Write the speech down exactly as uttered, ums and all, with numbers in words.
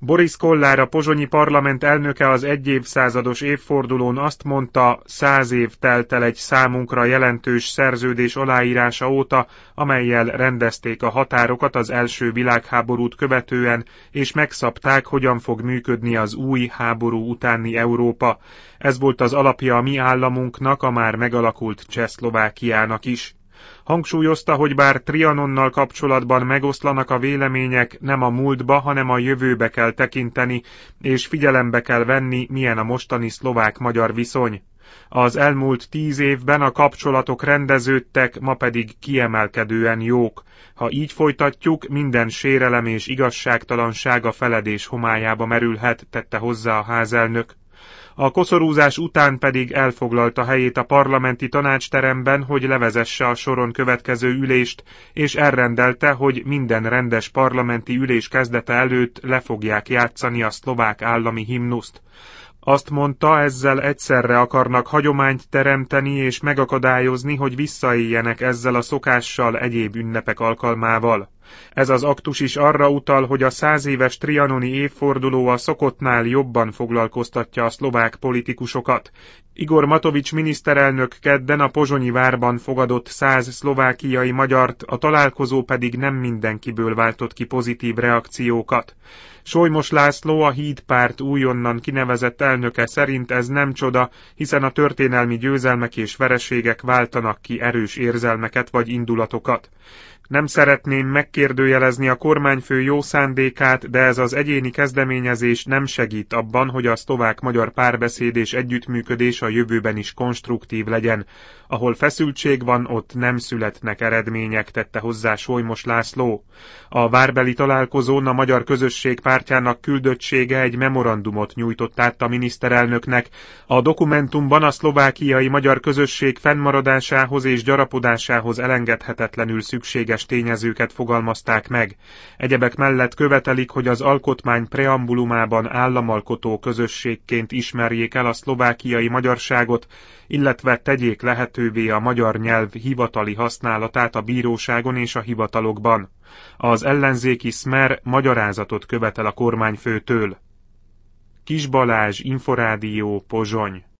Boris Kollár, a pozsonyi parlament elnöke az egyévszázados évfordulón azt mondta, száz év telt el egy számunkra jelentős szerződés aláírása óta, amellyel rendezték a határokat az első világháborút követően, és megszabták, hogyan fog működni az új háború utáni Európa. Ez volt az alapja a mi államunknak, a már megalakult Csehszlovákiának is. Hangsúlyozta, hogy bár Trianonnal kapcsolatban megoszlanak a vélemények, nem a múltba, hanem a jövőbe kell tekinteni, és figyelembe kell venni, milyen a mostani szlovák-magyar viszony. Az elmúlt tíz évben a kapcsolatok rendeződtek, ma pedig kiemelkedően jók. Ha így folytatjuk, minden sérelem és igazságtalanság a feledés homályába merülhet, tette hozzá a házelnök. A koszorúzás után pedig elfoglalta helyét a parlamenti tanácsteremben, hogy levezesse a soron következő ülést, és elrendelte, hogy minden rendes parlamenti ülés kezdete előtt le fogják játszani a szlovák állami himnuszt. Azt mondta, ezzel egyszerre akarnak hagyományt teremteni és megakadályozni, hogy visszaéljenek ezzel a szokással egyéb ünnepek alkalmával. Ez az aktus is arra utal, hogy a száz éves trianoni évforduló a szokottnál jobban foglalkoztatja a szlovák politikusokat. Igor Matovics miniszterelnök kedden a pozsonyi várban fogadott száz szlovákiai magyart, a találkozó pedig nem mindenkiből váltott ki pozitív reakciókat. Solymos László, a Hídpárt újonnan kinevezett elnöke szerint ez nem csoda, hiszen a történelmi győzelmek és vereségek váltanak ki erős érzelmeket vagy indulatokat. Nem szeretném megkérdőjelezni a kormányfő jó szándékát, de ez az egyéni kezdeményezés nem segít abban, hogy a szlovák-magyar párbeszéd és együttműködés a jövőben is konstruktív legyen. Ahol feszültség van, ott nem születnek eredmények, tette hozzá Solymos László. A várbeli találkozón a magyar közösség pártjának küldöttsége egy memorandumot nyújtott át a miniszterelnöknek. A dokumentumban a szlovákiai magyar közösség fennmaradásához és gyarapodásához elengedhetetlenül szükséges tényezőket fogalmazták meg. Egyebek mellett követelik, hogy az alkotmány preambulumában államalkotó közösségként ismerjék el a szlovákiai magyarságot, illetve tegyék lehetővé a magyar nyelv hivatali használatát a bíróságon és a hivatalokban. Az ellenzéki Smer magyarázatot követel a kormányfőtől. Kis Balázs, Inforádió, Pozsony.